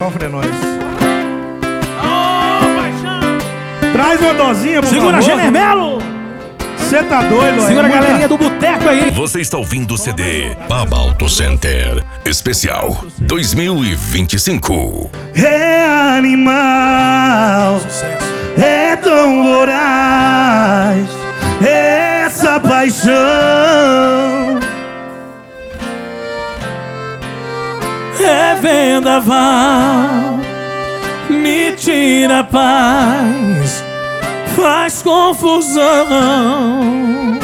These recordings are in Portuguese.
sofre é nós. Paixão. Traz uma dosinha, por Segura, favor. Genermelo. Você tá doido, Segura a muita... galerinha do boteco aí. Você está ouvindo o CD Baba Auto Center Especial 2025. É animal, é tão voraz essa paixão. É vendaval, me tira a paz, faz confusão.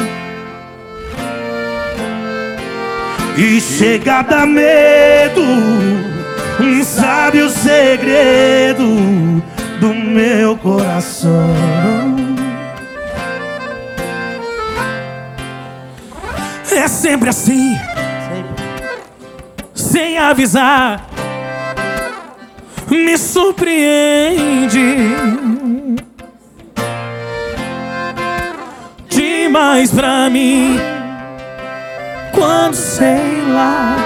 E chega a dar medo, sabe o segredo do meu coração. É sempre assim, sem avisar, me surpreende demais pra mim. Quando, sei lá,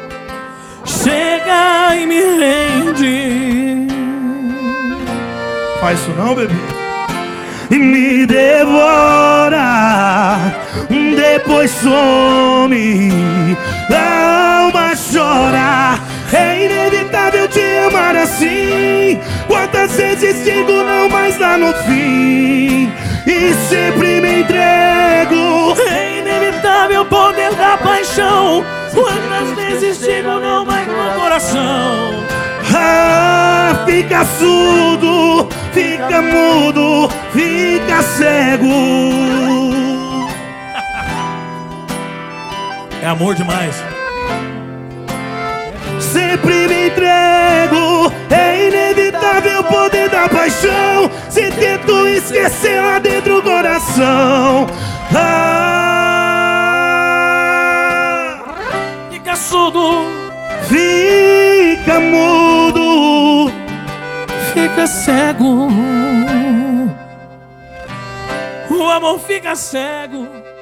chega e me rende. Faz isso não, bebê. E me devora, depois some, a alma chora. É inevitável te amar assim. Quantas vezes digo não, mas lá no fim e sempre me entrego. É inevitável o poder da paixão. Quantas vezes digo não, mas no coração. Ah, fica surdo, fica mudo, fica cego. É amor demais. Sempre me entrego. É inevitável o poder da paixão. Se tento esquecer lá dentro do coração. Ah, Fica surdo, fica mudo, fica cego. O amor fica cego.